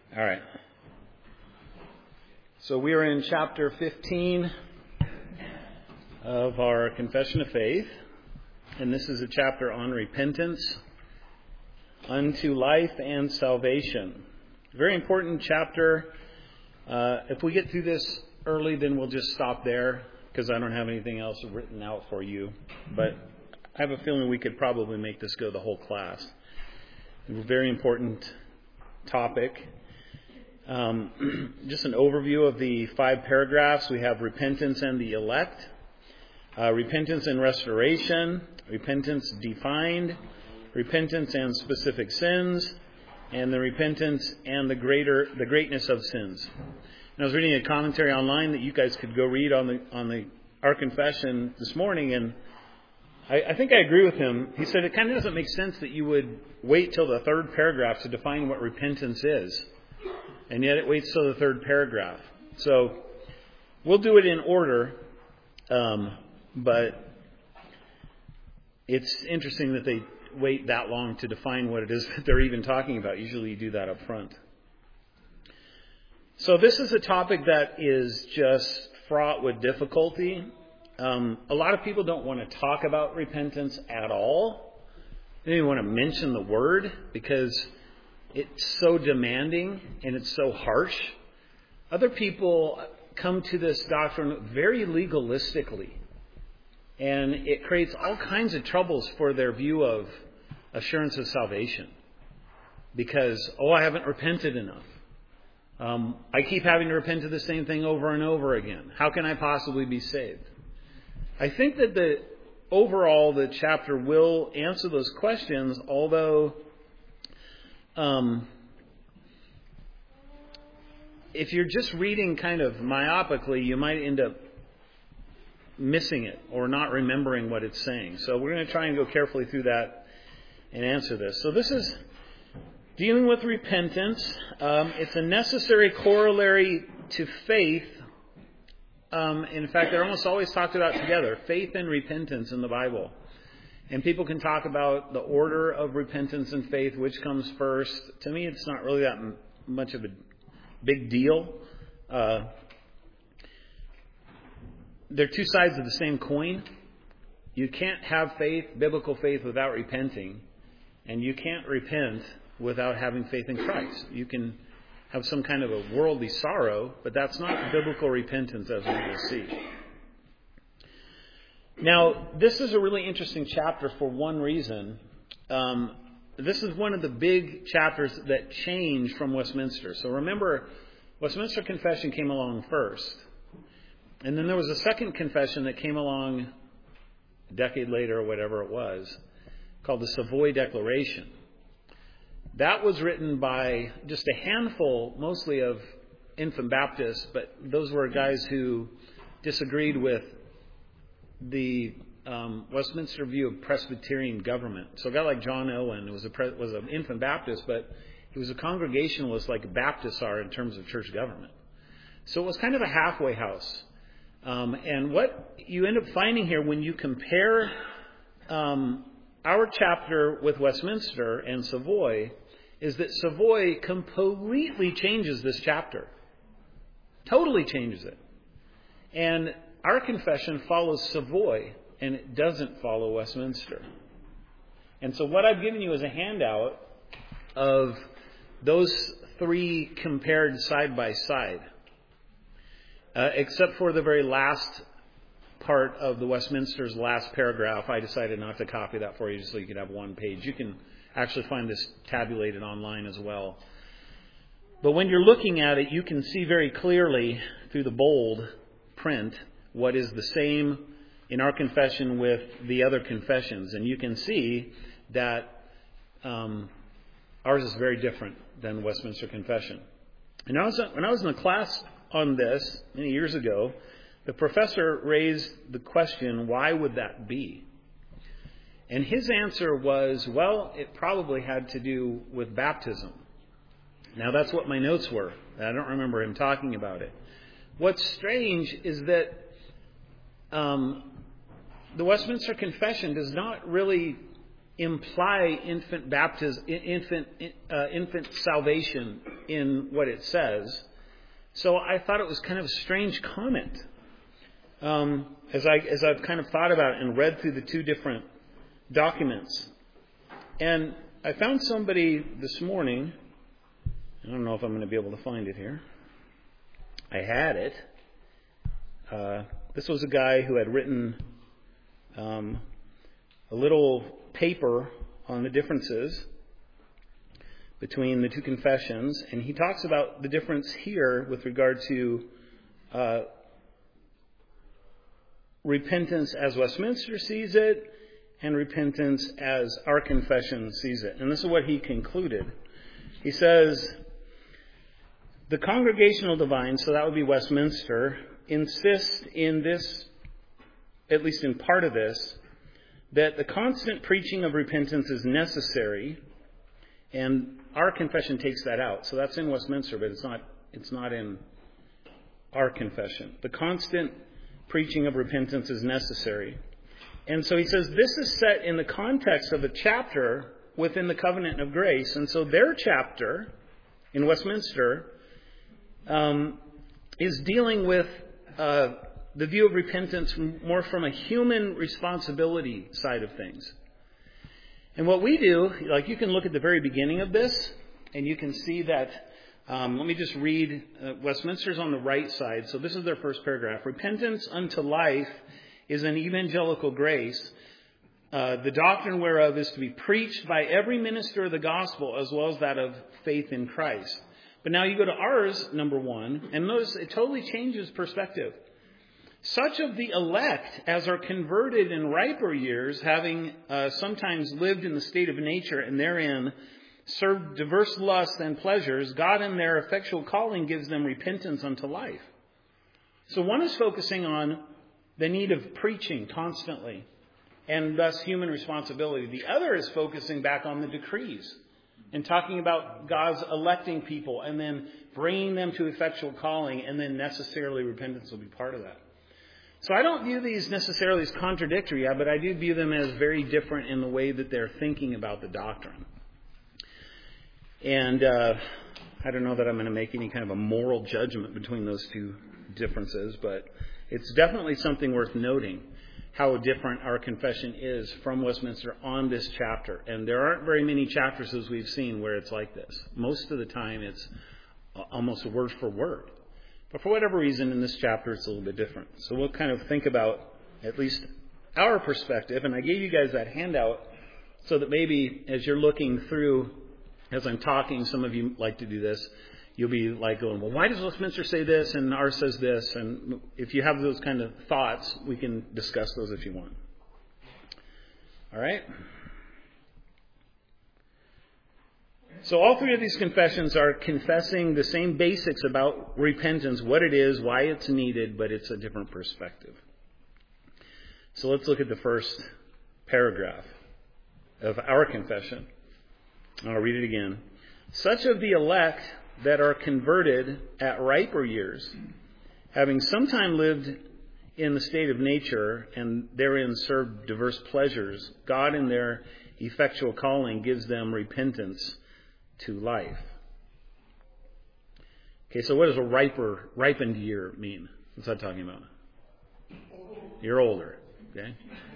All right. So we are in chapter 15 of our Confession of Faith, and this is a chapter on repentance unto life and salvation. Very important chapter. If we get through this early, then we'll just stop there because I don't have anything else written out for you. But I have a feeling we could probably make this go the whole class. It's a very important topic. Just an overview of the 5 paragraphs. We have repentance and the elect, repentance and restoration, repentance defined, repentance and specific sins, and the repentance and the greatness of sins. And I was reading a commentary online that you guys could go read on our confession this morning, and I think I agree with him. He said it kind of doesn't make sense that you would wait till the 3rd paragraph to define what repentance is. And yet it waits till the 3rd paragraph. So we'll do it in order, but it's interesting that they wait that long to define what it is that they're even talking about. Usually you do that up front. So this is a topic that is just fraught with difficulty. A lot of people don't want to talk about repentance at all. They don't even want to mention the word because it's so demanding and it's so harsh. Other people come to this doctrine very legalistically, and it creates all kinds of troubles for their view of assurance of salvation. Because, I haven't repented enough. I keep having to repent of the same thing over and over again. How can I possibly be saved? I think that the chapter will answer those questions, although if you're just reading kind of myopically, you might end up missing it or not remembering what it's saying. So we're going to try and go carefully through that and answer this. So this is dealing with repentance. It's a necessary corollary to faith. In fact, they're almost always talked about together, faith and repentance in the Bible. And people can talk about the order of repentance and faith, which comes first. To me, it's not really that much of a big deal. They're two sides of the same coin. You can't have faith, biblical faith, without repenting. And you can't repent without having faith in Christ. You can have some kind of a worldly sorrow, but that's not biblical repentance, as we will see. Now, this is a really interesting chapter for one reason. This is one of the big chapters that changed from Westminster. So remember, Westminster Confession came along first. And then there was a second confession that came along a decade later or whatever it was, called the Savoy Declaration. That was written by just a handful, mostly of infant Baptists, but those were guys who disagreed with the Westminster view of Presbyterian government. So a guy like John Owen was an infant Baptist, but he was a Congregationalist like Baptists are in terms of church government. So it was kind of a halfway house. And what you end up finding here when you compare our chapter with Westminster and Savoy is that Savoy completely changes this chapter. Totally changes it. And our confession follows Savoy, and it doesn't follow Westminster. And so what I've given you is a handout of those 3 compared side by side. Except for the very last part of the Westminster's last paragraph, I decided not to copy that for you just so you could have one page. You can actually find this tabulated online as well. But when you're looking at it, you can see very clearly through the bold print what is the same in our confession with the other confessions. And you can see that ours is very different than the Westminster Confession. And when I was in a class on this many years ago, the professor raised the question, why would that be? And his answer was, well, it probably had to do with baptism. Now, that's what my notes were. I don't remember him talking about it. What's strange is that the Westminster Confession does not really imply infant salvation in what it says. So I thought it was kind of a strange comment. As I've kind of thought about it and read through the two different documents. And I found somebody this morning. I don't know if I'm going to be able to find it here. I had it. This was a guy who had written a little paper on the differences between the two confessions, and he talks about the difference here with regard to repentance as Westminster sees it and repentance as our confession sees it. And this is what he concluded. He says, the Congregational Divines, so that would be Westminster, insist in this, at least in part of this, that the constant preaching of repentance is necessary, and our confession takes that out. So that's in Westminster, but it's not in our confession. The constant preaching of repentance is necessary. And so he says this is set in the context of a chapter within the Covenant of Grace. And so their chapter in Westminster is dealing with the view of repentance more from a human responsibility side of things. And what we do, like you can look at the very beginning of this, and you can see that, let me just read, Westminster's on the right side, so this is their first paragraph. Repentance unto life is an evangelical grace, the doctrine whereof is to be preached by every minister of the gospel as well as that of faith in Christ. But now you go to ours, number 1, and notice it totally changes perspective. Such of the elect as are converted in riper years, having sometimes lived in the state of nature and therein served diverse lusts and pleasures, God in their effectual calling gives them repentance unto life. So one is focusing on the need of preaching constantly and thus human responsibility. The other is focusing back on the decrees and talking about God's electing people and then bringing them to effectual calling, and then necessarily repentance will be part of that. So I don't view these necessarily as contradictory, but I do view them as very different in the way that they're thinking about the doctrine. And I don't know that I'm going to make any kind of a moral judgment between those two differences, but it's definitely something worth noting how different our confession is from Westminster on this chapter. And there aren't very many chapters, as we've seen, where it's like this. Most of the time it's almost word for word. But for whatever reason, in this chapter, it's a little bit different. So we'll kind of think about at least our perspective. And I gave you guys that handout so that maybe as you're looking through, as I'm talking, some of you like to do this, you'll be like going, well, why does Westminster say this and ours says this? And if you have those kind of thoughts, we can discuss those if you want. All right? So all three of these confessions are confessing the same basics about repentance, what it is, why it's needed, but it's a different perspective. So let's look at the first paragraph of our confession. I'll read it again. Such of the elect that are converted at riper years, having sometime lived in the state of nature and therein served diverse pleasures, God in their effectual calling gives them repentance to life. Okay, so what does a ripened year mean? What's that talking about? You're older, okay?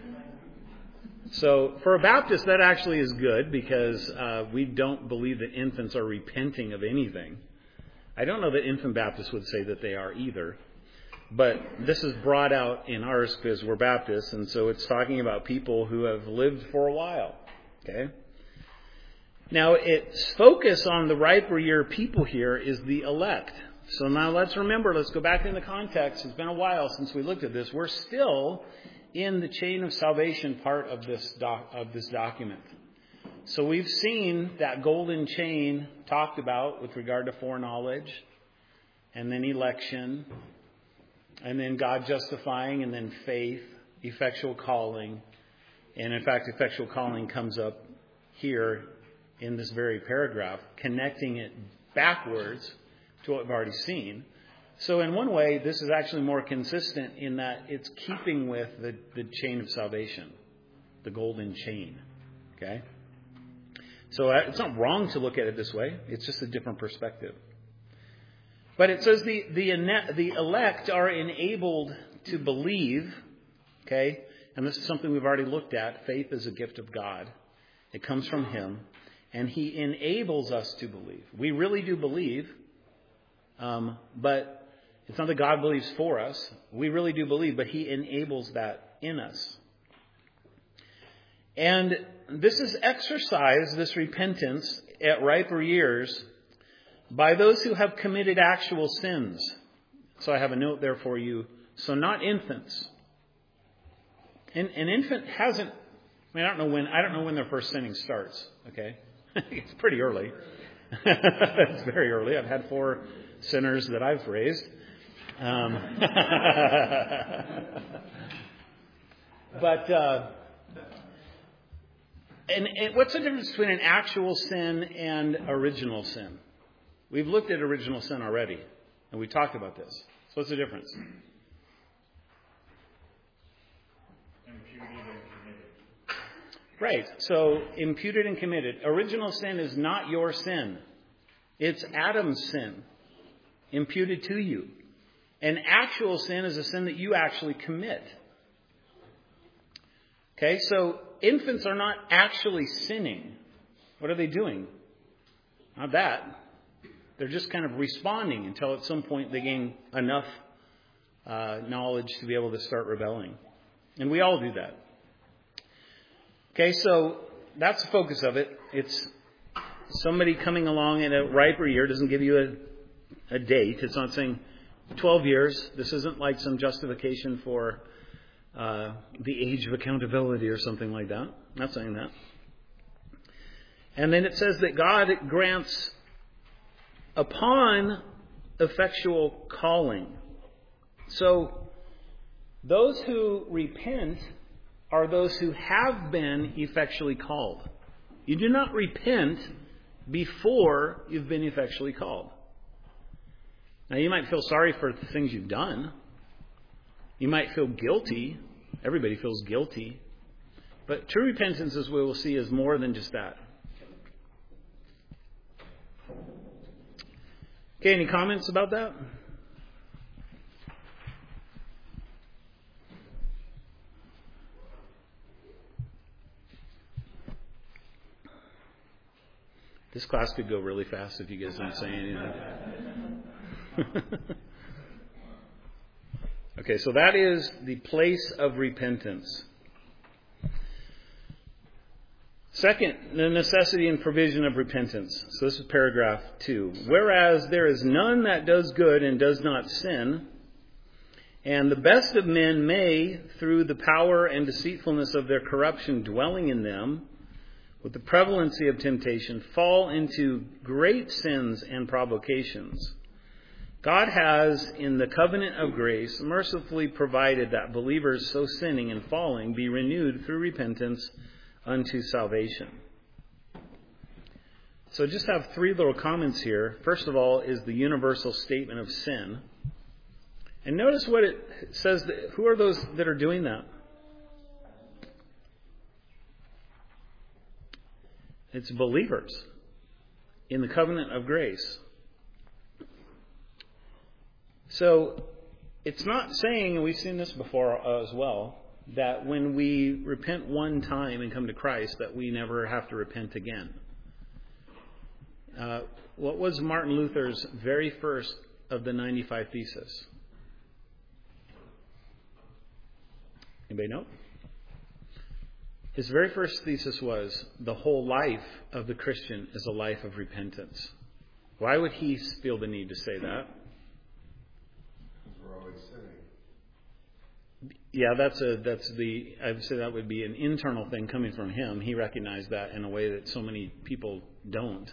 So for a Baptist, that actually is good because we don't believe that infants are repenting of anything. I don't know that infant Baptists would say that they are either. But this is brought out in ours because we're Baptists, and so it's talking about people who have lived for a while. Okay? Now, its focus on the riper year people here is the elect. So now let's go back in the context. It's been a while since we looked at this. We're still in the chain of salvation part of this document. So we've seen that golden chain talked about with regard to foreknowledge, and then election, and then God justifying, and then faith, effectual calling. And in fact, effectual calling comes up here in this very paragraph, connecting it backwards to what we've already seen. So in one way, this is actually more consistent in that it's keeping with the chain of salvation, the golden chain. Okay? So it's not wrong to look at it this way. It's just a different perspective. But it says the elect are enabled to believe, okay? And this is something we've already looked at. Faith is a gift of God. It comes from Him. And He enables us to believe. We really do believe, but it's not that God believes for us. We really do believe, but He enables that in us. And this is exercised, this repentance, at riper years by those who have committed actual sins. So I have a note there for you. So not infants. An infant hasn't, I don't know when their first sinning starts, okay? It's pretty early. It's very early. I've had 4 sinners that I've raised. And what's the difference between an actual sin and original sin? We've looked at original sin already, and we talked about this. So what's the difference? Imputed and committed. Right. So imputed and committed. Original sin is not your sin. It's Adam's sin imputed to you. And actual sin is a sin that you actually commit. Okay, so infants are not actually sinning. What are they doing? Not that. They're just kind of responding until at some point they gain enough knowledge to be able to start rebelling. And we all do that. Okay, so that's the focus of it. It's somebody coming along in a riper year. Doesn't give you a date. It's not saying 12 years. This isn't like some justification for the age of accountability or something like that. Not saying that. And then it says that God grants upon effectual calling. So those who repent are those who have been effectually called. You do not repent before you've been effectually called. Now, you might feel sorry for the things you've done. You might feel guilty. Everybody feels guilty. But true repentance, as we will see, is more than just that. Okay, any comments about that? This class could go really fast if you guys don't say anything. Okay, so that is the place of repentance. Second, the necessity and provision of repentance. So this is paragraph 2. Whereas there is none that does good and does not sin, and the best of men may, through the power and deceitfulness of their corruption dwelling in them, with the prevalency of temptation, fall into great sins and provocations. God has, in the covenant of grace, mercifully provided that believers so sinning and falling be renewed through repentance unto salvation. So just have 3 little comments here. First of all is the universal statement of sin. And notice what it says. Who are those that are doing that? It's believers in the covenant of grace. So it's not saying, and we've seen this before as well, that when we repent one time and come to Christ, that we never have to repent again. What was Martin Luther's very first of the 95 Theses? Anybody know? His very first thesis was, the whole life of the Christian is a life of repentance. Why would he feel the need to say that? Because we're always sinning. Yeah, I would say that would be an internal thing coming from him. He recognized that in a way that so many people don't.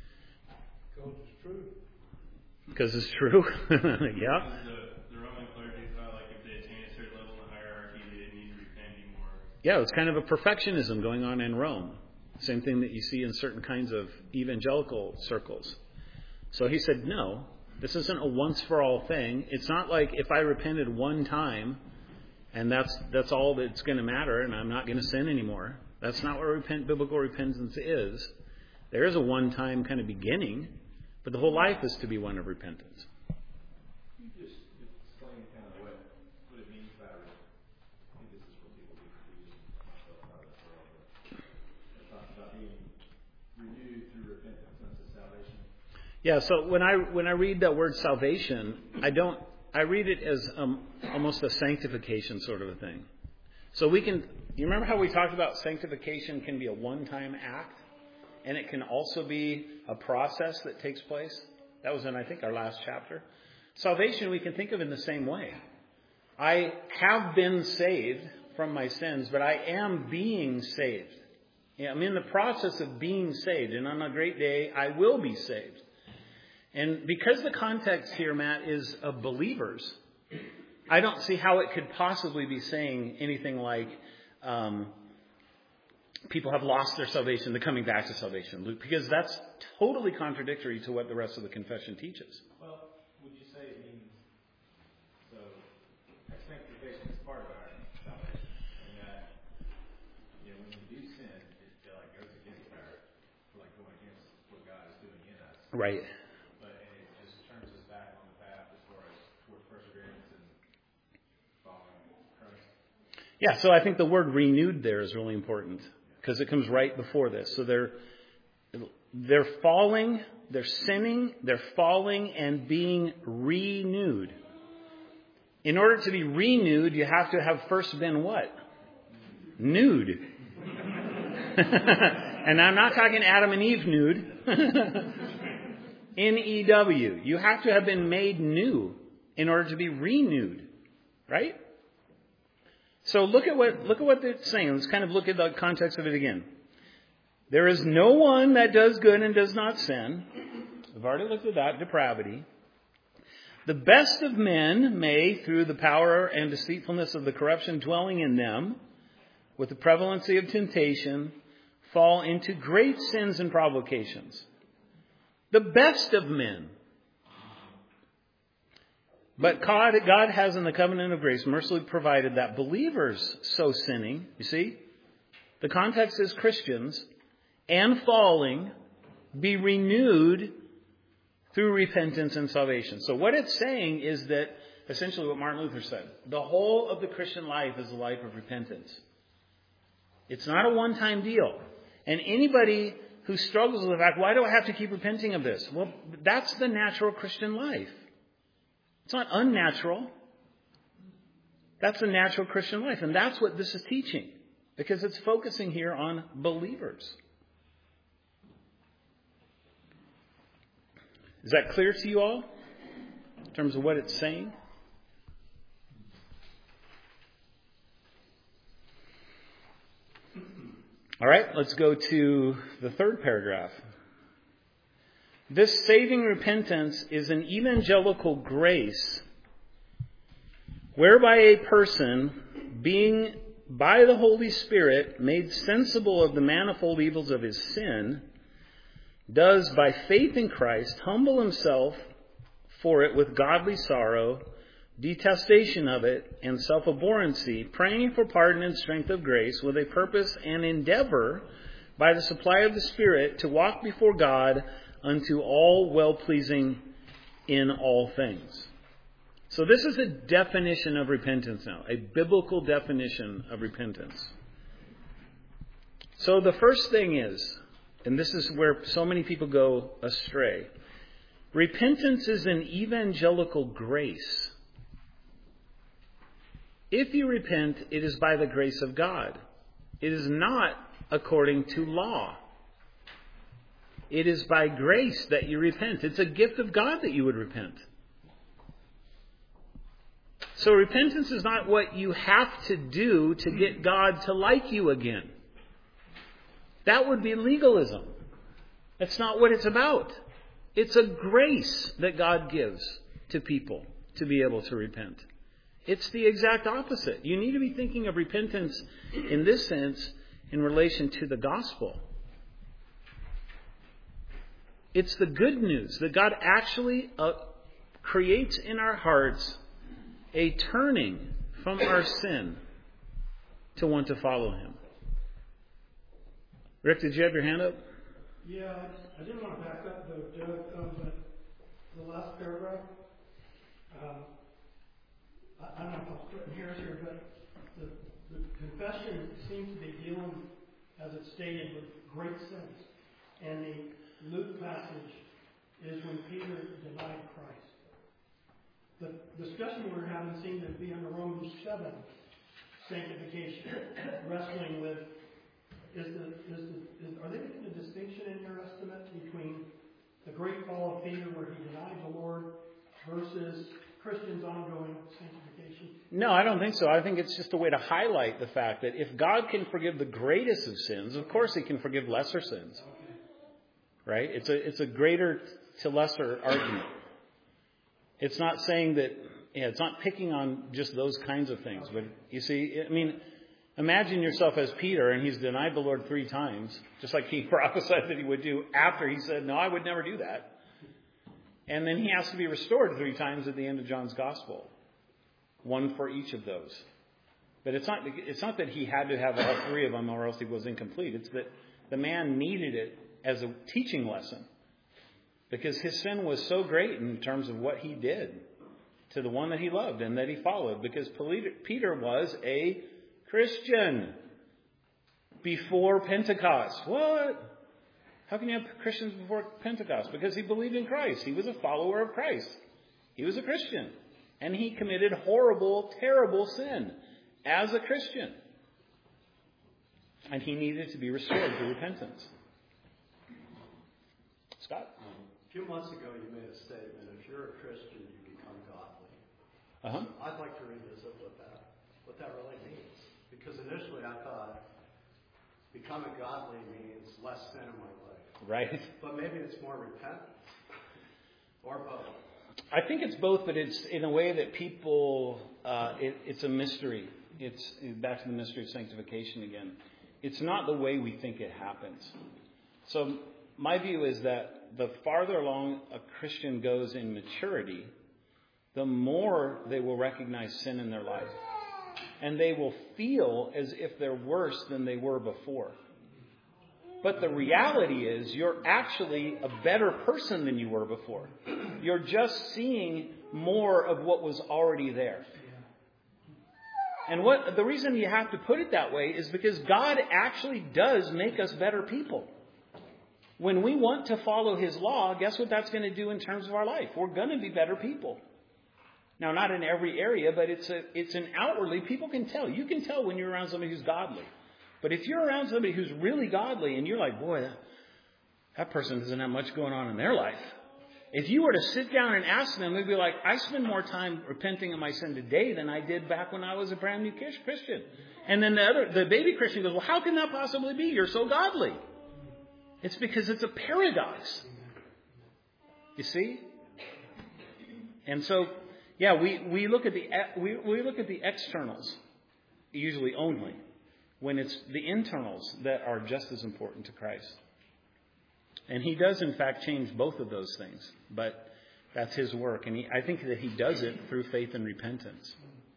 Because it's true. Yeah. The Roman clergy thought like if they attained a certain level in the hierarchy, they didn't need to repent anymore. Yeah, it's kind of a perfectionism going on in Rome. Same thing that you see in certain kinds of evangelical circles. So he said, no, this isn't a once-for-all thing. It's not like if I repented one time and that's all that's going to matter and I'm not going to sin anymore. That's not what biblical repentance is. There is a one-time kind of beginning, but the whole life is to be one of repentance. Can you just explain kind of what it means by, I think this is what people get confused, myself out of this world, but it talks about being renewed through repentance unto salvation. Yeah, so when I read that word salvation, I read it as almost a sanctification sort of a thing. So you remember how we talked about sanctification can be a one-time act? And it can also be a process that takes place. That was in, I think, our last chapter. Salvation we can think of in the same way. I have been saved from my sins, but I am being saved. I'm in the process of being saved, and on a great day, I will be saved. And because the context here, Matt, is of believers, I don't see how it could possibly be saying anything like people have lost their salvation, they're coming back to salvation, Luke, because that's totally contradictory to what the rest of the confession teaches. Well, would you say it means, so sanctification is part of our salvation, and that, when you do sin, it like goes against going against what God is doing in us. Right. But it just turns us back on the path as far as toward perseverance and following Christ. Yeah, so I think the word renewed there is really important, because it comes right before this. So they're falling, they're sinning, they're falling and being renewed. In order to be renewed, you have to have first been what? Nude. And I'm not talking Adam and Eve nude. N-E-W. You have to have been made new in order to be renewed. Right? So look at what they're saying. Let's kind of look at the context of it again. There is no one that does good and does not sin. We've already looked at that, depravity. The best of men may, through the power and deceitfulness of the corruption dwelling in them, with the prevalency of temptation, fall into great sins and provocations. The best of men. But God has in the covenant of grace mercifully provided that believers so sinning, you see, the context is Christians, and falling, be renewed through repentance and salvation. So what it's saying is that, essentially what Martin Luther said, the whole of the Christian life is a life of repentance. It's not a one-time deal. And anybody who struggles with the fact, why do I have to keep repenting of this? Well, that's the natural Christian life. It's not unnatural. That's the natural Christian life. And that's what this is teaching. Because it's focusing here on believers. Is that clear to you all? In terms of what it's saying? All right, let's go to the third paragraph. This saving repentance is an evangelical grace whereby a person, being by the Holy Spirit made sensible of the manifold evils of his sin, does by faith in Christ humble himself for it with godly sorrow, detestation of it, and self-abhorrency, praying for pardon and strength of grace with a purpose and endeavor by the supply of the Spirit to walk before God unto all well-pleasing in all things. So this is a definition of repentance now, a biblical definition of repentance. So the first thing is, and this is where so many people go astray, repentance is an evangelical grace. If you repent, it is by the grace of God. It is not according to law. It is by grace that you repent. It's a gift of God that you would repent. So repentance is not what you have to do to get God to like you again. That would be legalism. That's not what it's about. It's a grace that God gives to people to be able to repent. It's the exact opposite. You need to be thinking of repentance in this sense in relation to the gospel. It's the good news that God actually creates in our hearts a turning from our sin to want to follow Him. Rick, did you have your hand up? Yeah, I didn't want to back up though, Doug, but the last paragraph, I don't know if I'm splitting hairs here, but the confession seems to be dealing, as it's stated, with great sins. And the Luke passage is when Peter denied Christ. The discussion we're having seemed to be under Romans 7, sanctification, wrestling with, are they making a distinction in your estimate between the great fall of Peter where he denied the Lord versus Christians' ongoing sanctification? No, I don't think so. I think it's just a way to highlight the fact that if God can forgive the greatest of sins, of course He can forgive lesser sins. Right? It's a greater to lesser argument. It's not saying that, it's not picking on just those kinds of things. But you see, I mean, imagine yourself as Peter, and he's denied the Lord 3 times, just like he prophesied that he would do after he said, no, I would never do that. And then he has to be restored 3 times at the end of John's Gospel. 1 for each of those. But it's not that he had to have all 3 of them or else he was incomplete. It's that the man needed it as a teaching lesson. Because his sin was so great in terms of what he did to the one that he loved and that he followed. Because Peter was a Christian before Pentecost. What? How can you have Christians before Pentecost? Because he believed in Christ. He was a follower of Christ. He was a Christian. And he committed horrible, terrible sin as a Christian. And he needed to be restored to repentance. Scott? A few months ago you made a statement, if you're a Christian, you become godly. Uh-huh. So I'd like to revisit what that really means. Because initially I thought becoming godly means less sin in my life. Right. But maybe it's more repentance. Or both. I think it's both, but it's in a way that people, it's a mystery. It's back to the mystery of sanctification again. It's not the way we think it happens. So my view is that the farther along a Christian goes in maturity, the more they will recognize sin in their life. And they will feel as if they're worse than they were before. But the reality is you're actually a better person than you were before. You're just seeing more of what was already there. And the reason you have to put it that way is because God actually does make us better people. When we want to follow His law, guess what that's going to do in terms of our life? We're going to be better people. Now, not in every area, but it's an outwardly, people can tell. You can tell when you're around somebody who's godly. But if you're around somebody who's really godly and you're like, boy, that person doesn't have much going on in their life. If you were to sit down and ask them, they'd be like, I spend more time repenting of my sin today than I did back when I was a brand new Christian. And then the baby Christian goes, well, how can that possibly be? You're so godly. It's because it's a paradox. You see? And so, yeah, we look at the externals usually only, when it's the internals that are just as important to Christ. And He does, in fact, change both of those things. But that's His work. And I think that He does it through faith and repentance.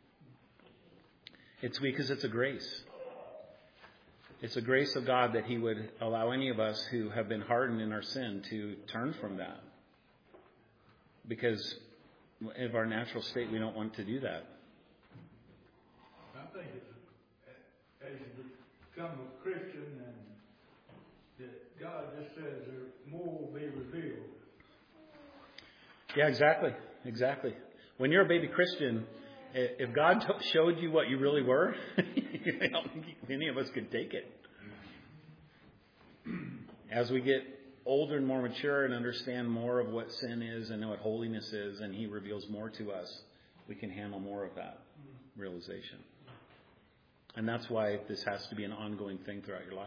It's because it's a grace. It's a grace of God that He would allow any of us who have been hardened in our sin to turn from that. Because of our natural state, we don't want to do that. I think as you become a Christian, and that God just says more will be revealed. Yeah, exactly. When you're a baby Christian, if God showed you what you really were, I don't think any of us could take it. As we get older and more mature and understand more of what sin is and what holiness is, and He reveals more to us, we can handle more of that realization. And that's why this has to be an ongoing thing throughout your life.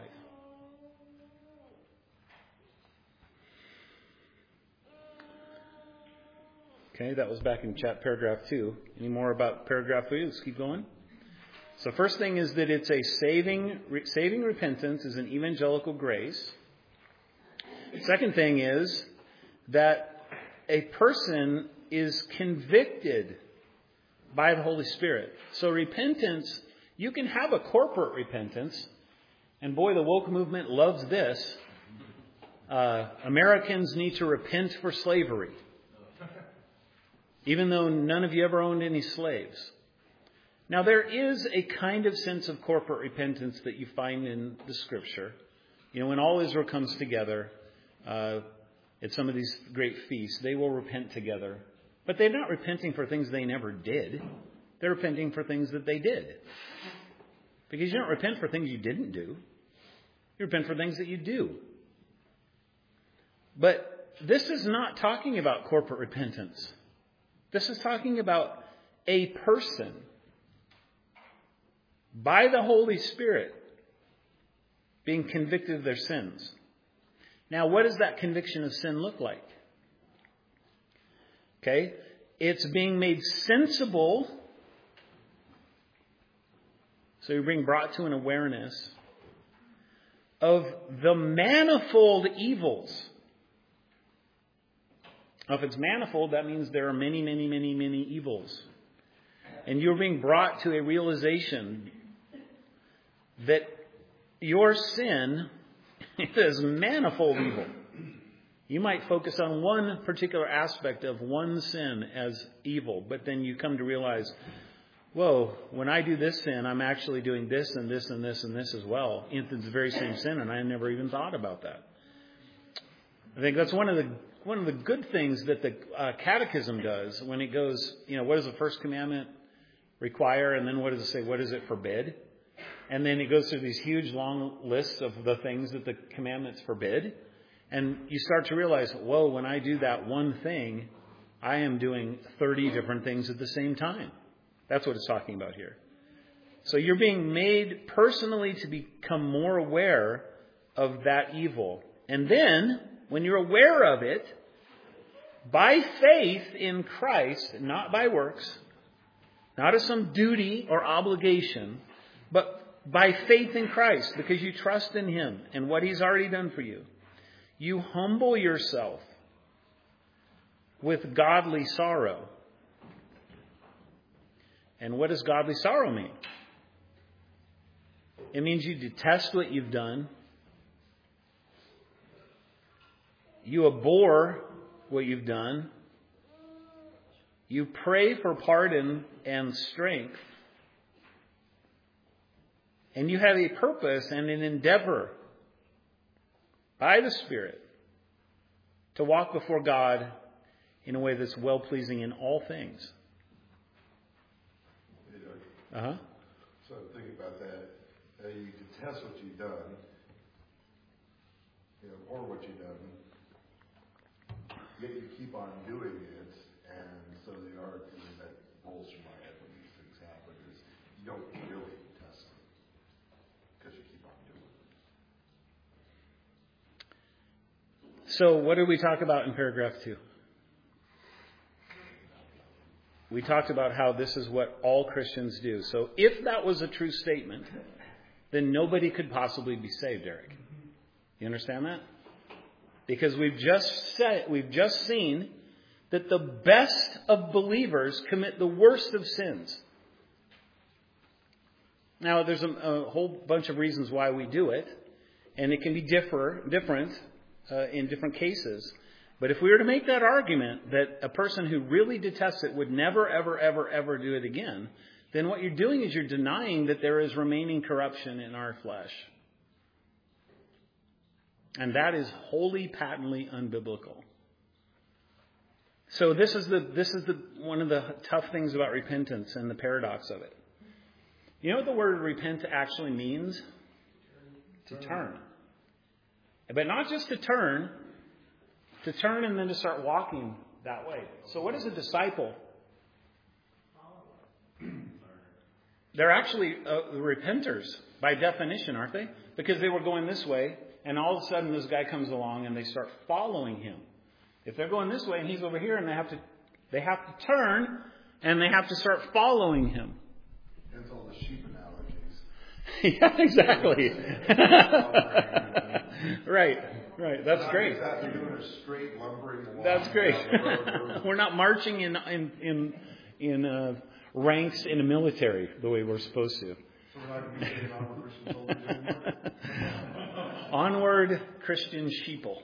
Okay, that was back in paragraph 2. Any more about paragraph 3? Let's keep going. So first thing is that it's a saving repentance is an evangelical grace. Second thing is that a person is convicted by the Holy Spirit. So repentance, you can have a corporate repentance. And boy, the woke movement loves this. Americans need to repent for slavery, even though none of you ever owned any slaves. Now, there is a kind of sense of corporate repentance that you find in the Scripture. You know, when all Israel comes together at some of these great feasts, they will repent together. But they're not repenting for things they never did. They're repenting for things that they did. Because you don't repent for things you didn't do. You repent for things that you do. But this is not talking about corporate repentance. This is talking about a person by the Holy Spirit being convicted of their sins. Now, what does that conviction of sin look like? Okay, it's being made sensible. So you're being brought to an awareness of the manifold evils. Now, if it's manifold, that means there are many, many, many, many evils. And you're being brought to a realization that your sin is manifold evil. You might focus on one particular aspect of one sin as evil, but then you come to realize, whoa, when I do this sin, I'm actually doing this and this and this and this as well. It's the very same sin, and I never even thought about that. I think that's one of the good things that the Catechism does when it goes, you know, what does the first commandment require? And then what does it say? What does it forbid? And then it goes through these huge long lists of the things that the commandments forbid. And you start to realize, whoa, when I do that one thing, I am doing 30 different things at the same time. That's what it's talking about here. So you're being made personally to become more aware of that evil. And then, when you're aware of it, by faith in Christ, not by works, not as some duty or obligation, but by faith in Christ, because you trust in Him and what He's already done for you, you humble yourself with godly sorrow. And what does godly sorrow mean? It means you detest what you've done. You abhor what you've done. You pray for pardon and strength. And you have a purpose and an endeavor by the Spirit to walk before God in a way that's well-pleasing in all things. Uh-huh. So think about that. You detest what you've done. You abhor what you've done. Yet you keep on doing it. And so the argument that rolls through my head when these things happen is you don't really detest them because you keep on doing it. So what did we talk about in paragraph 2? We talked about how this is what all Christians do. So if that was a true statement, then nobody could possibly be saved, Eric. You understand that? Because we've just seen that the best of believers commit the worst of sins. Now, there's a whole bunch of reasons why we do it, and it can be different in different cases. But if we were to make that argument that a person who really detests it would never, ever, ever, ever do it again, then what you're doing is you're denying that there is remaining corruption in our flesh. And that is wholly, patently unbiblical. So this is one of the tough things about repentance and the paradox of it. You know what the word repent actually means? To turn. But not just to turn and then to start walking that way. So what is a disciple? They're actually repenters by definition, aren't they? Because they were going this way, and all of a sudden this guy comes along and they start following him. If they're going this way and he's over here, and they have to turn and they have to start following him. That's all the sheep analogies. Yeah, exactly. Right. That's great. They're doing a straight lumbering walk. That's great. Down the road. We're not marching in ranks in the military the way we're supposed to. So we're not going to be getting on with Christian soldiers anymore? Onward, Christian sheeple.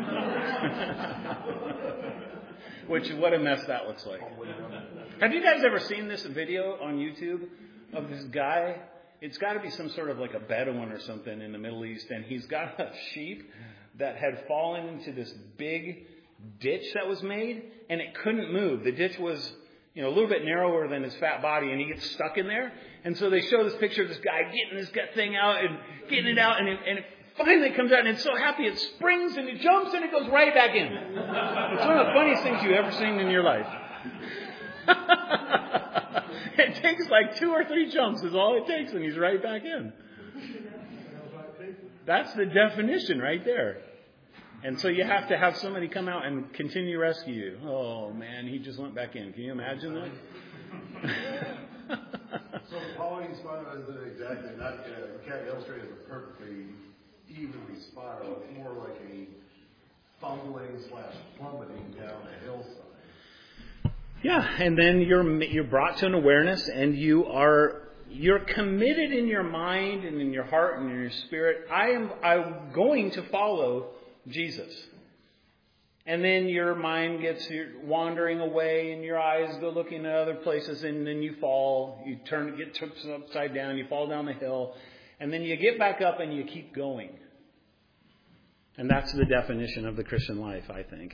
Which, what a mess that looks like. Have you guys ever seen this video on YouTube of this guy? It's got to be some sort of like a Bedouin or something in the Middle East, and he's got a sheep that had fallen into this big ditch that was made, and it couldn't move. The ditch was, a little bit narrower than his fat body, and he gets stuck in there. And so they show this picture of this guy getting this thing out and getting it out, and it finally comes out, and it's so happy it springs and it jumps and it goes right back in. It's one of the funniest things you've ever seen in your life. It takes like 2 or 3 jumps is all it takes, and he's right back in. That's the definition right there. And so you have to have somebody come out and continue to rescue you. Oh, man, he just went back in. Can you imagine that? So falling spiral isn't exactly, you can't illustrate it as a perfectly evenly spiral. It's more like a fumbling/plummeting down a hillside. Yeah, and then you're brought to an awareness, and you're committed in your mind and in your heart and in your spirit. I'm going to follow Jesus. And then your mind gets wandering away, and your eyes go looking at other places, and then you fall. You get turned upside down. You fall down the hill, and then you get back up and you keep going. And that's the definition of the Christian life, I think.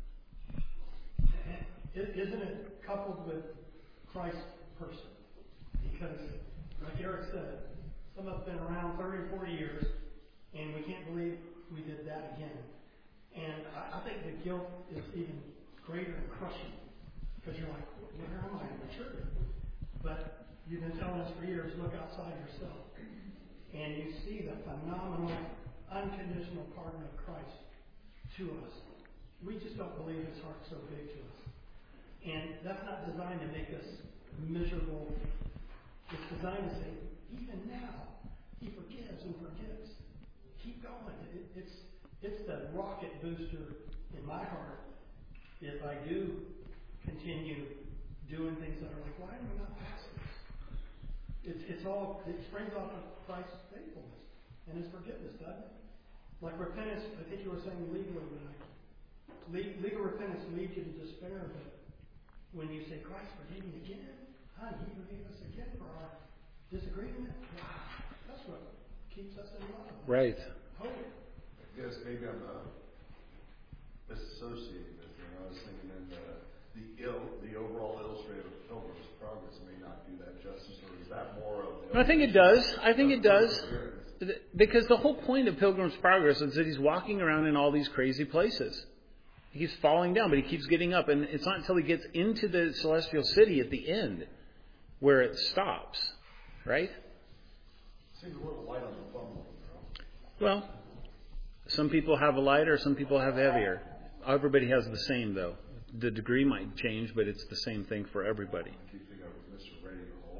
Isn't it coupled with Christ's person? Because, like Eric said, some of us have been around 30 or 40 years, and we can't believe we did that again. And I think the guilt is even greater and crushing, because you're like, where am I in maturity? But you've been telling us for years, look outside yourself. And you see the phenomenal, unconditional pardon of Christ to us. We just don't believe his heart's so big to us. And that's not designed to make us miserable. It's designed to say, even now, he forgives and forgives. Keep going. It's the rocket booster in my heart if I do continue doing things that are like, why am I not passing this? It springs off of Christ's faithfulness and his forgiveness, doesn't it? Like repentance, I think you were saying legally tonight. Legal repentance leads you to despair, but when you say, Christ forgave me again, he forgave us again for our disagreement. Wow, that's what keeps us in love. Right. Hope. I guess maybe I'm misassociating this thing. I was thinking that the overall illustrative of Pilgrim's Progress may not do that justice, or is that more of the... I think it does. I think it does. Because the whole point of Pilgrim's Progress is that he's walking around in all these crazy places. He's falling down, but he keeps getting up. And it's not until he gets into the celestial city at the end where it stops. Right? Seems a little light on the fumbling, though. Well, some people have a lighter, some people have heavier. Everybody has the same, though. The degree might change, but it's the same thing for everybody. I keep thinking of Mr. Radio Hall.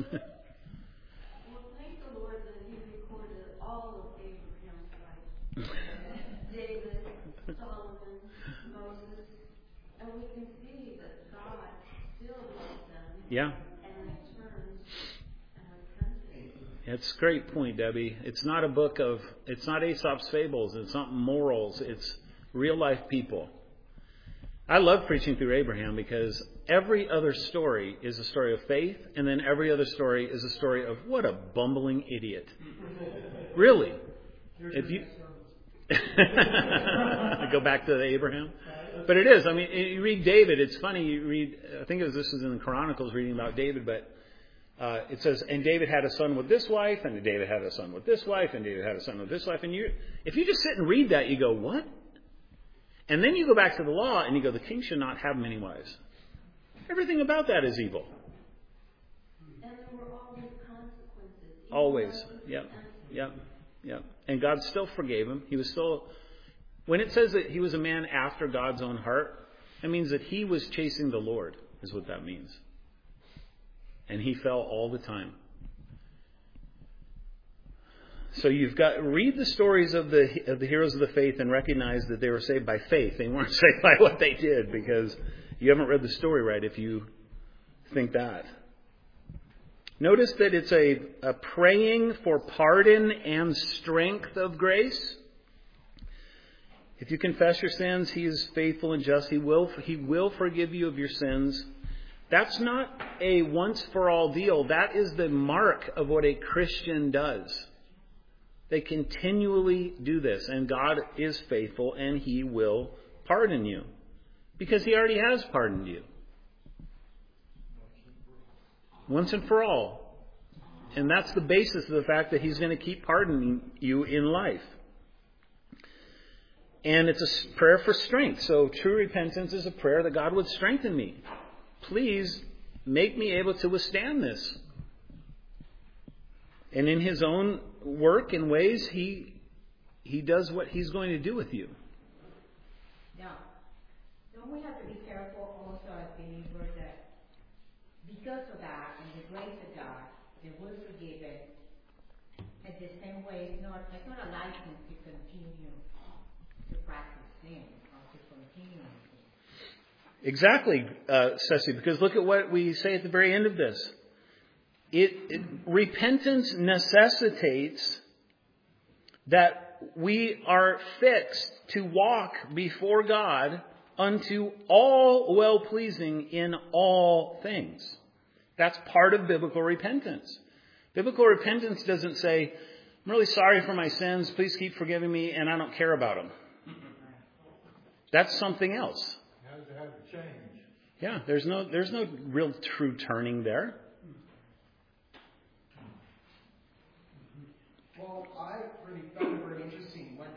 Well, thank the Lord that he recorded all of Abraham's life. David, Solomon, Moses, and we can see that God still loves them. Yeah. It's a great point, Debbie. It's not it's not Aesop's fables. It's not morals. It's real life people. I love preaching through Abraham because every other story is a story of faith, and then every other story is a story of what a bumbling idiot. Really. If you go back to Abraham. But it is. I mean, you read David. It's funny. You read. I think this is in the Chronicles reading about David, but. It says, and David had a son with this wife, and David had a son with this wife, and David had a son with this wife. And if you just sit and read that, you go, what? And then you go back to the law, and you go, the king should not have many wives. Everything about that is evil. And there were always consequences. Always. Yep. And God still forgave him. He was still... When it says that he was a man after God's own heart, it means that he was chasing the Lord, is what that means. And he fell all the time. So you've got read the stories of the heroes of the faith and recognize that they were saved by faith. They weren't saved by what they did, because you haven't read the story right if you think that. Notice that it's a praying for pardon and strength of grace. If you confess your sins, He is faithful and just. He will forgive you of your sins. That's not a once-for-all deal. That is the mark of what a Christian does. They continually do this, and God is faithful, and He will pardon you, because He already has pardoned you. Once and for all. And that's the basis of the fact that He's going to keep pardoning you in life. And it's a prayer for strength. So true repentance is a prayer that God would strengthen me. Please make me able to withstand this. And in His own work and ways, He does what He's going to do with you. Now, don't we have to be careful also as believers that because of that and the grace of God, that we're forgiven at the same way, it's not a license to continue to practice sin or to continue in sin. Exactly, Ceci, because look at what we say at the very end of this. Repentance necessitates that we are fixed to walk before God unto all well-pleasing in all things. That's part of biblical repentance. Biblical repentance doesn't say, I'm really sorry for my sins, please keep forgiving me, and I don't care about them. That's something else. How does it have to change? Yeah, there's no real true turning there. Well, I really found it very interesting when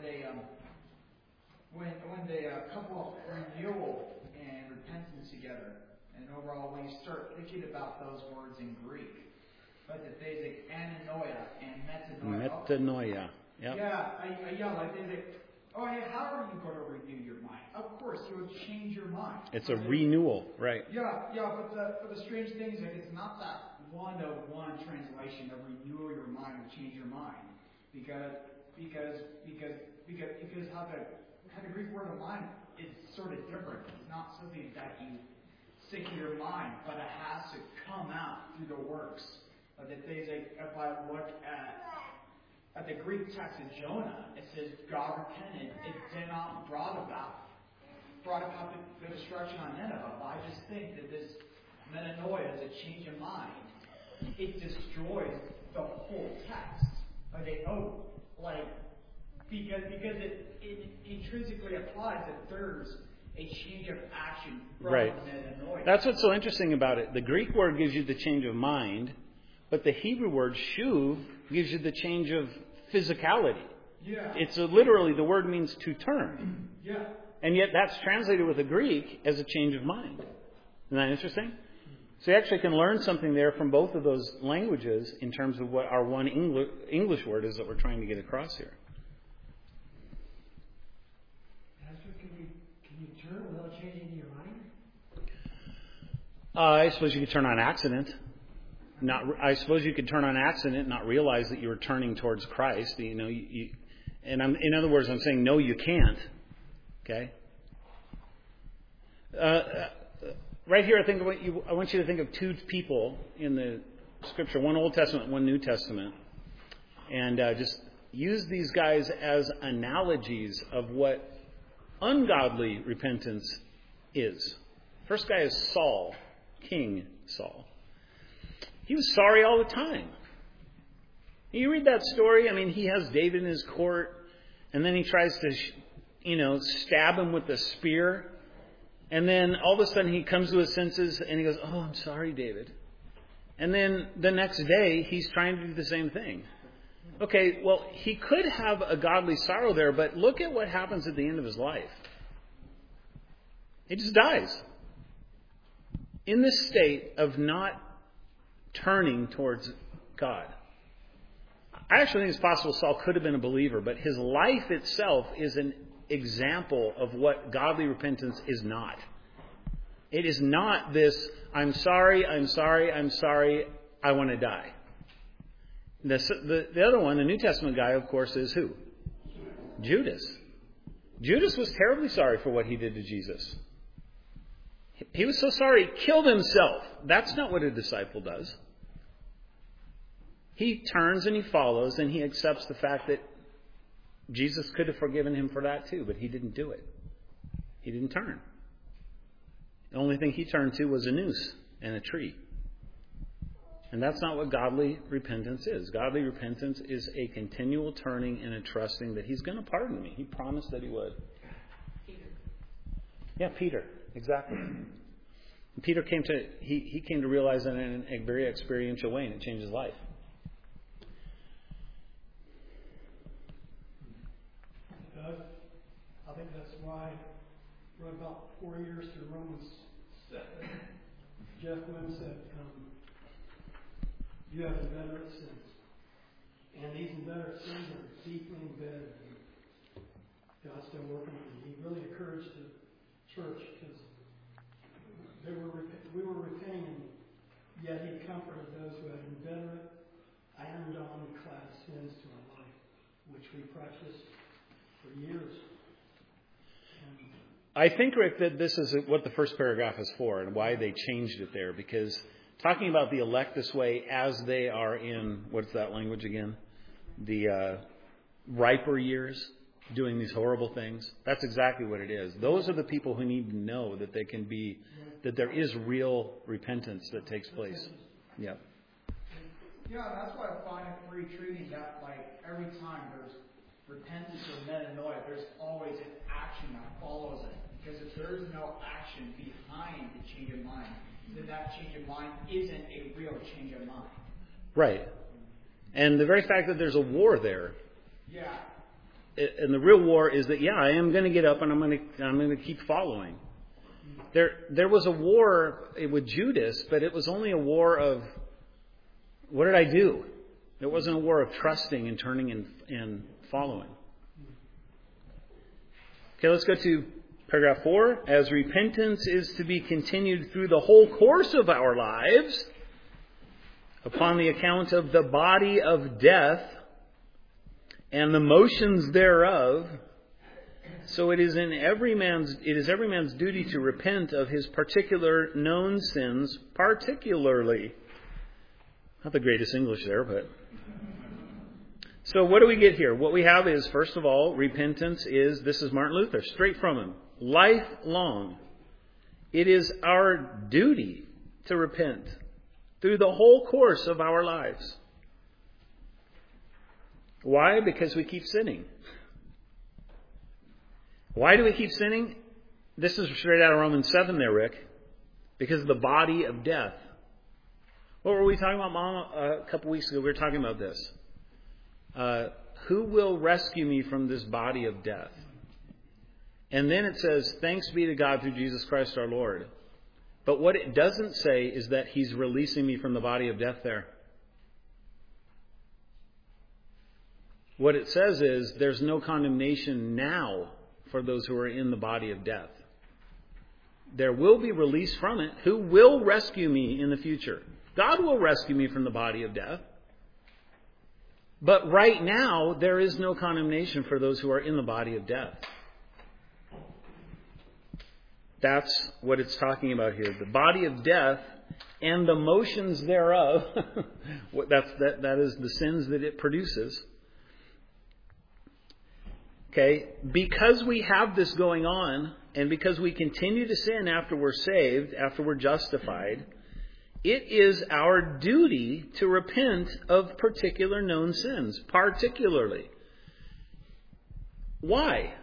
they couple renewal and repentance together, and overall when you start thinking about those words in Greek, but that they say ananoia and metanoia. Metanoia. Yep. Like they say, oh hey, how are you going to renew your mind? Of course, you would change your mind. It's a renewal, right? But the strange thing is that it's not that one-to-one translation of renew your mind or change your mind, because how the Greek word of mind is sort of different. It's not something that you stick in your mind, but it has to come out through the works. That they say, if I look at the Greek text in Jonah, it says God repented. It did not brought about the destruction on Nineveh. But I just think that this metanoia is a change of mind. It destroys the whole text. Because it intrinsically applies that there's a change of action from metanoia. That's what's so interesting about it. The Greek word gives you the change of mind, but the Hebrew word shuv gives you the change of physicality. Yeah. It's literally, the word means to turn. Yeah. And yet that's translated with the Greek as a change of mind. Isn't that interesting? So you actually can learn something there from both of those languages in terms of what our one English word is that we're trying to get across here. Pastor, can you turn without changing your mind? I suppose you could turn on accident. I suppose you could turn on accident and not realize that you were turning towards Christ. In other words, I'm saying no, you can't. Okay. Right here, I want you to think of two people in the Scripture, one Old Testament, one New Testament, and just use these guys as analogies of what ungodly repentance is. First guy is Saul, King Saul. He was sorry all the time. You read that story, he has David in his court, and then he tries to, stab him with a spear. And then all of a sudden he comes to his senses and he goes, oh, I'm sorry, David. And then the next day he's trying to do the same thing. Okay, well, he could have a godly sorrow there, but look at what happens at the end of his life. He just dies. In this state of not turning towards God. I actually think it's possible Saul could have been a believer, but his life itself is an example of what godly repentance is not. It is not this, I'm sorry, I want to die. The other one, the New Testament guy, of course, is who? Judas. Judas was terribly sorry for what he did to Jesus. He was so sorry he killed himself. That's not what a disciple does. He turns and he follows, and he accepts the fact that Jesus could have forgiven him for that too, but he didn't do it. He didn't turn. The only thing he turned to was a noose and a tree. And that's not what godly repentance is. Godly repentance is a continual turning and a trusting that he's going to pardon me. He promised that he would. Yeah, Peter. Exactly. Peter came to realize that in a very experiential way, and it changed his life. I think that's why for about 4 years through Romans 7, Jeff Wynn said, you have inveterate sins. And these inveterate sins are deeply embedded. And God's still working on them. He really encouraged the church because we were repenting, and yet he comforted those who had inveterate, iron-clad sins to our life, which we practiced for years. I think, Rick, that this is what the first paragraph is for and why they changed it there, because talking about the elect this way as they are in, what's that language again? The riper years, doing these horrible things. That's exactly what it is. Those are the people who need to know that they can be, that there is real repentance that takes place. Yeah. Yeah, that's why I find it retreating that, like, every time there's repentance or metanoia, there's always an action that follows it. Because if there is no action behind the change of mind, then that change of mind isn't a real change of mind. Right. And the very fact that there's a war there. Yeah. And the real war is that, I am going to get up and I'm going to keep following. There was a war with Judas, but it was only a war of, what did I do? It wasn't a war of trusting and turning and following. Okay, let's go to paragraph 4. As repentance is to be continued through the whole course of our lives, upon the account of the body of death and the motions thereof, so it is every man's duty to repent of his particular known sins, particularly. Not the greatest English there, but. So what do we get here? What we have is, first of all, repentance is, this is Martin Luther, straight from him, lifelong. It is our duty to repent through the whole course of our lives. Why? Because we keep sinning. Why do we keep sinning? This is straight out of Romans 7 there, Rick. Because of the body of death. What were we talking about, Mom, a couple weeks ago? We were talking about this. Who will rescue me from this body of death? And then it says, thanks be to God through Jesus Christ our Lord. But what it doesn't say is that he's releasing me from the body of death there. What it says is there's no condemnation now for those who are in the body of death. There will be release from it. Who will rescue me in the future? God will rescue me from the body of death. But right now, there is no condemnation for those who are in the body of death. That's what it's talking about here. The body of death and the motions thereof. that is the sins that it produces. Okay, because we have this going on, and because we continue to sin after we're saved, after we're justified, it is our duty to repent of particular known sins, particularly. Why?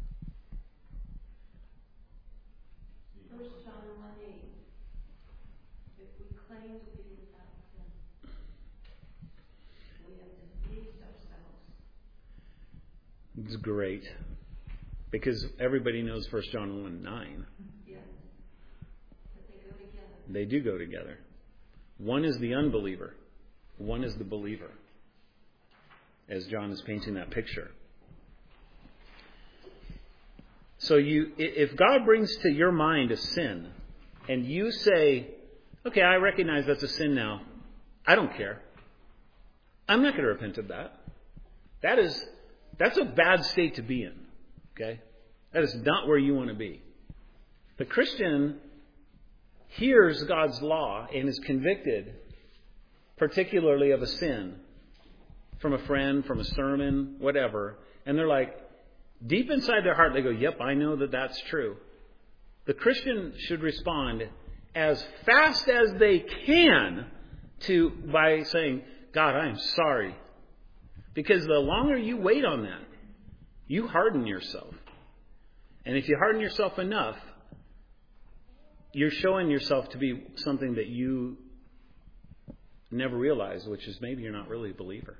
1 John 1:8. If we claim to be without sin, we have deceived ourselves. It's great. Because everybody knows 1 John 1:9. Yes. But they go together. They do go together. One is the unbeliever. One is the believer. As John is painting that picture. So if God brings to your mind a sin, and you say, okay, I recognize that's a sin now. I don't care. I'm not going to repent of that. That's a bad state to be in. Okay? That is not where you want to be. The Christian hears God's law and is convicted particularly of a sin, from a friend, from a sermon, whatever, and they're like, deep inside their heart, they go, yep, I know that that's true. The Christian should respond as fast as they can by saying, God, I am sorry. Because the longer you wait on that, you harden yourself. And if you harden yourself enough, you're showing yourself to be something that you never realized, which is maybe you're not really a believer.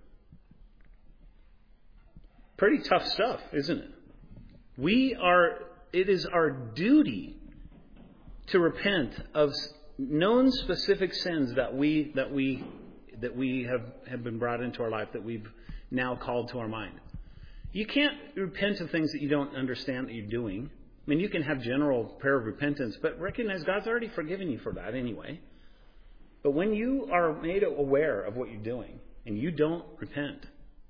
Pretty tough stuff, isn't it? It is our duty to repent of known specific sins that we have been brought into our life, that we've now called to our mind. You can't repent of things that you don't understand that you're doing. I mean, you can have general prayer of repentance, but recognize God's already forgiven you for that anyway. But when you are made aware of what you're doing and you don't repent,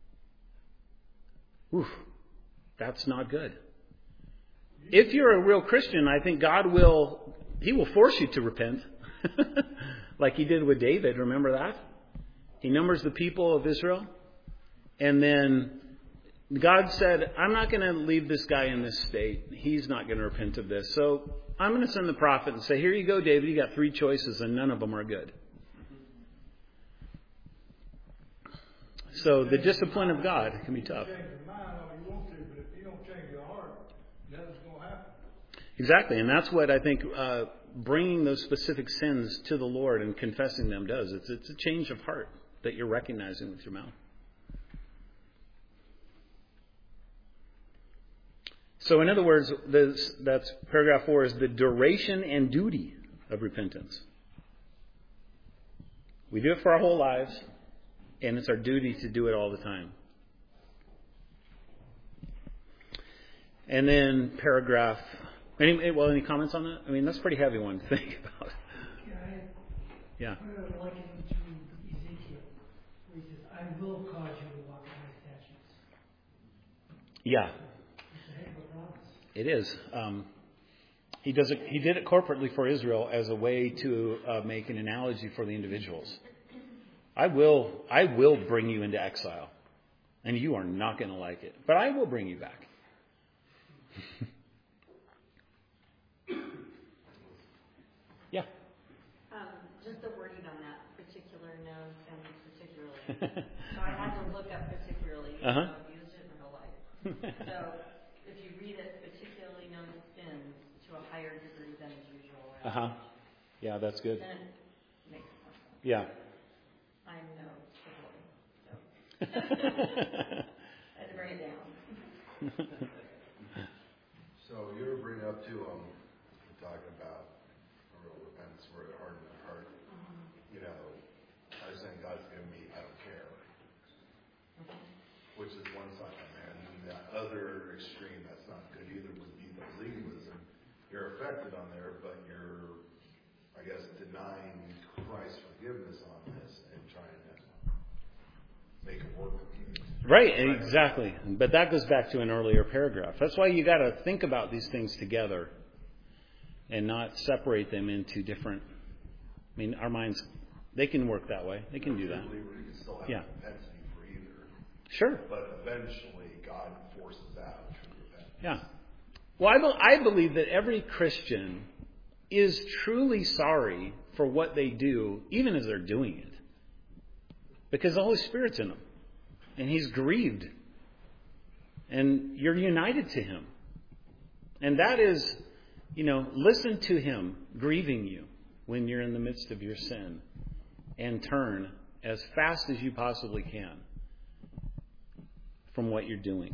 that's not good. If you're a real Christian, I think He will force you to repent. Like He did with David. Remember that? He numbers the people of Israel. And then God said, I'm not going to leave this guy in this state. He's not going to repent of this. So I'm going to send the prophet and say, here you go, David. You got 3 choices and none of them are good. So the discipline of God can be tough. Exactly. And that's what I think bringing those specific sins to the Lord and confessing them does. It's a change of heart that you're recognizing with your mouth. So in other words, that's paragraph 4 is the duration and duty of repentance. We do it for our whole lives, and it's our duty to do it all the time. And then paragraph... Any comments on that? I mean, that's a pretty heavy one to think about. Yeah. I would like it to Ezekiel, where he says, I will cause you to walk in my statutes. Yeah. It's a heck of a promise. It is. He did it corporately for Israel as a way to make an analogy for the individuals. I will bring you into exile, and you are not going to like it, but I will bring you back. Yeah. Just the wording on that particular known and particularly. So I had to look up particularly. Uh-huh. I've used it in real life. So if you read it, particularly known sins to a higher degree than is usual. Uh-huh. Yeah, that's good. Then it makes more sense. Yeah. I'm no supporting. So. I had to bring it down. So you ever bring up to talking about real repentance where it hardened my heart. You know, I was saying God's given me, I don't care. Which is one side of it. And then the other extreme, that's not good either, would be the legalism. You're affected on there, but you're, I guess, denying Christ's forgiveness on this and trying to make it work with you. Right, exactly. But that goes back to an earlier paragraph. That's why you got to think about these things together and not separate them into different. I mean, our minds, they can work that way. They can do that. You can still have propensity for either. Sure. But eventually, God forces out true repentance. Yeah. Well, I believe that every Christian is truly sorry for what they do, even as they're doing it. Because the Holy Spirit's in them. And He's grieved. And you're united to Him. And that is, listen to Him grieving you when you're in the midst of your sin. And turn as fast as you possibly can from what you're doing.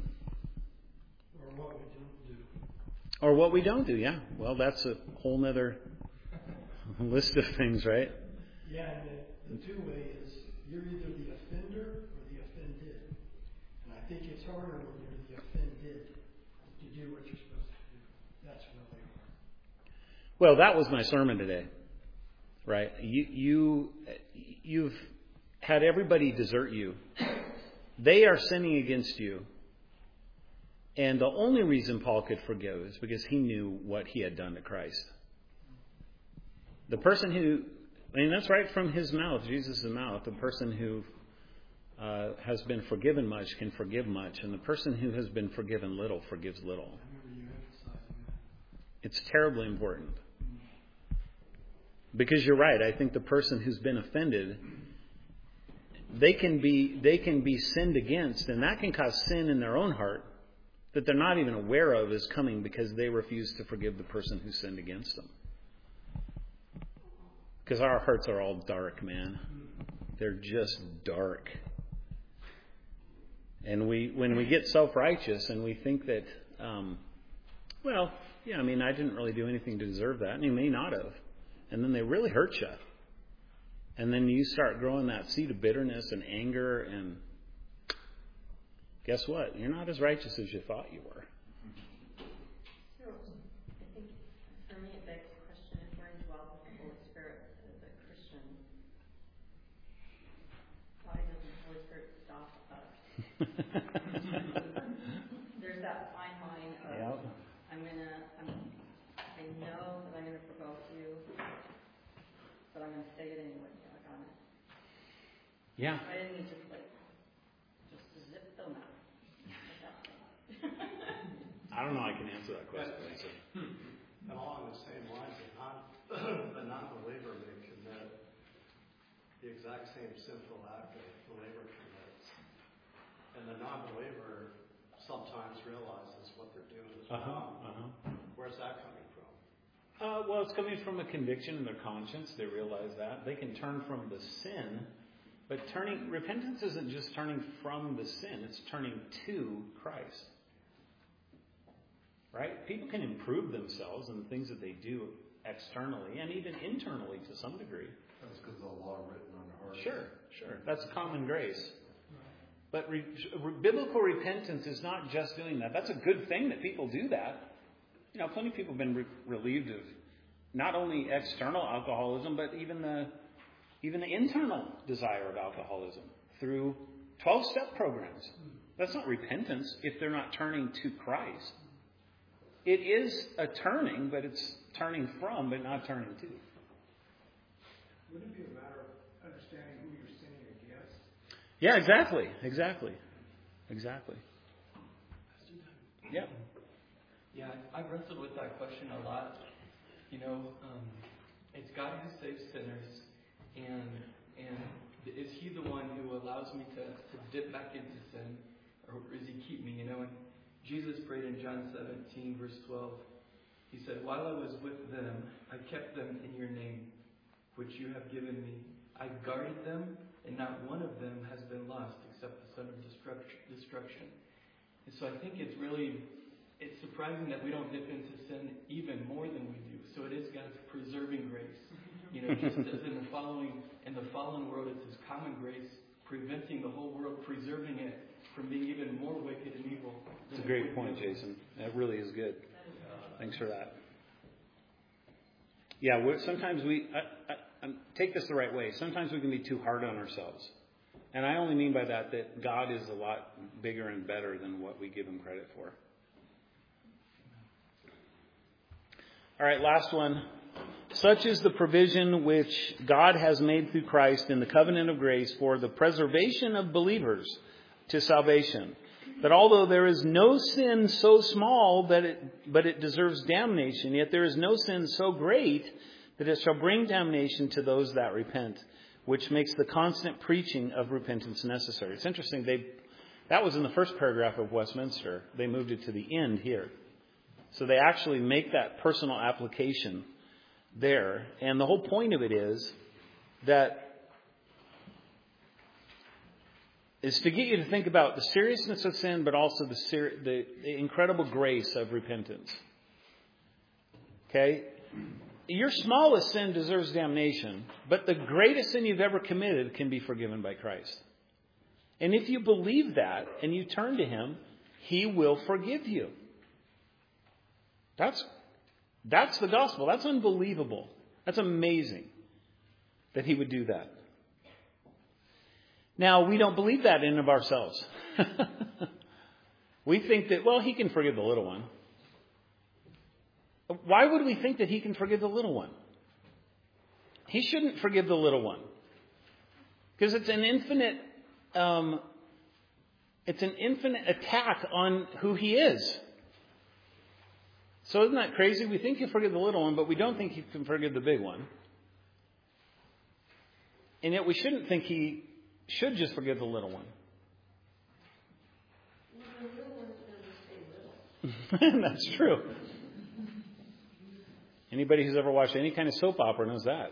Or what we don't do, yeah. Well, that's a whole nother list of things, right? Yeah, and the two-way is you're either the offender or the offended. And I think it's harder when you're the offended to do what you're supposed to do. That's really hard. Well, that was my sermon today, right? You've had everybody desert you. They are sinning against you. And the only reason Paul could forgive is because he knew what he had done to Christ. The person who I mean, that's right from his mouth, Jesus' mouth. The person who has been forgiven much can forgive much, and the person who has been forgiven little forgives little. It's terribly important. Because you're right, I think the person who's been offended, they can be sinned against, and that can cause sin in their own heart that they're not even aware of is coming because they refuse to forgive the person who sinned against them. Because our hearts are all dark, man. They're just dark. And when we get self-righteous and we think that, I didn't really do anything to deserve that, and you may not have. And then they really hurt you. And then you start growing that seed of bitterness and anger, and guess what? You're not as righteous as you thought you were. So, I think for me it begs the question, if we're indwelt with the Holy Spirit as a Christian, why doesn't the Holy Spirit stop us? There's that fine line of, I know that I'm going to provoke you, but I'm going to say it anyway. Yeah. I didn't mean to just zip them out. I don't know. I can answer that question. And along the same lines, a non-believer may commit the exact same sinful act that the believer commits, and the non-believer sometimes realizes what they're doing is wrong. Where's that coming from? Well, it's coming from a conviction in their conscience. They realize that they can turn from the sin. But repentance isn't just turning from the sin, it's turning to Christ. Right? People can improve themselves in the things that they do externally and even internally to some degree. That's because the law written on the heart. Sure. That's common grace. But biblical repentance is not just doing that. That's a good thing that people do that. Plenty of people have been relieved of not only external alcoholism, but even the internal desire of alcoholism through 12-step programs. That's not repentance if they're not turning to Christ. It is a turning, but it's turning from, but not turning to. Wouldn't it be a matter of understanding who you're sinning against? Yeah, exactly. Yeah. Yeah, I've wrestled with that question a lot. It's God who saves sinners. And is He the one who allows me to dip back into sin, or does He keep me? And Jesus prayed in John 17, verse 12. He said, "While I was with them, I kept them in your name, which you have given me. I guarded them, and not one of them has been lost except the son of destruction." And so I think it's surprising that we don't dip into sin even more than we do. So it is God's preserving grace. Just as in the fallen world, it's His common grace preventing the whole world, preserving it from being even more wicked and evil. It's a great point, Jason. That really is good. Thanks for that. Yeah, sometimes take this the right way. Sometimes we can be too hard on ourselves. And I only mean by that God is a lot bigger and better than what we give Him credit for. All right, last one. Such is the provision which God has made through Christ in the covenant of grace for the preservation of believers to salvation. That although there is no sin so small but it deserves damnation, yet there is no sin so great that it shall bring damnation to those that repent, which makes the constant preaching of repentance necessary. It's interesting. That was in the first paragraph of Westminster. They moved it to the end here. So they actually make that personal application there. And the whole point of it is to get you to think about the seriousness of sin, but also the incredible grace of repentance. Okay? Your smallest sin deserves damnation, but the greatest sin you've ever committed can be forgiven by Christ. And if you believe that and you turn to Him, He will forgive you. That's the gospel. That's unbelievable. That's amazing that He would do that. Now, we don't believe that in and of ourselves. We think that, He can forgive the little one. Why would we think that He can forgive the little one? He shouldn't forgive the little one. Because it's an infinite attack on who he is. So isn't that crazy? We think he'll forgive the little one, but we don't think he can forgive the big one. And yet we shouldn't think he should just forgive the little one. That's true. Anybody who's ever watched any kind of soap opera knows that.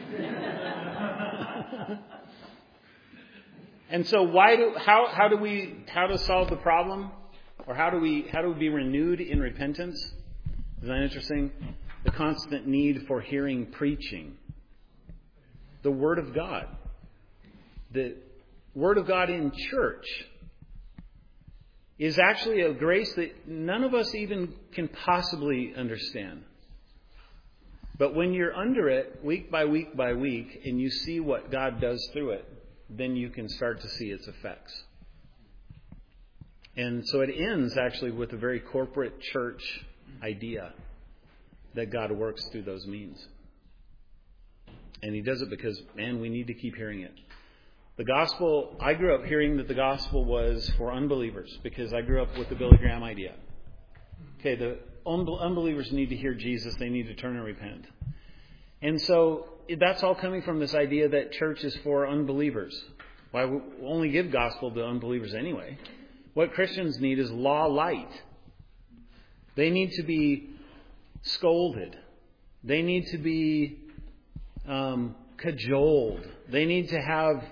And so how to solve the problem? Or how do we be renewed in repentance? Isn't that interesting? The constant need for hearing preaching. The Word of God. The Word of God in church is actually a grace that none of us even can possibly understand. But when you're under it, week by week by week, and you see what God does through it, then you can start to see its effects. And so it ends actually with a very corporate church idea that God works through those means. And He does it because, man, we need to keep hearing it. The gospel, I grew up hearing that the gospel was for unbelievers because I grew up with the Billy Graham idea. Okay, the unbelievers need to hear Jesus. They need to turn and repent. And so that's all coming from this idea that church is for unbelievers. Why we only give gospel to unbelievers anyway? What Christians need is law light. They need to be scolded. They need to be cajoled. They need to have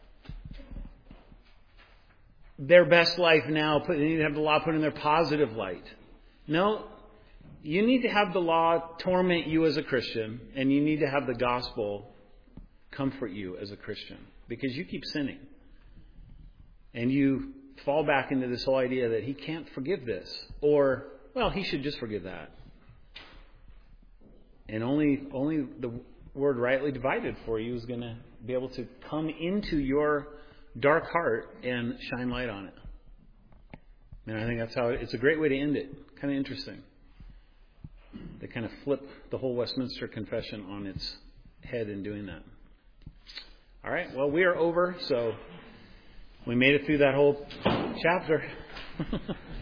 their best life now. They need to have the law put in their positive light. No, you need to have the law torment you as a Christian, and you need to have the gospel comfort you as a Christian, because you keep sinning. And you fall back into this whole idea that He can't forgive this, or, well, He should just forgive that. And only the word rightly divided for you is going to be able to come into your dark heart and shine light on it. And I think that's how it's a great way to end it. Kind of interesting. They kind of flip the whole Westminster Confession on its head in doing that. All right, well, we are over, so we made it through that whole chapter.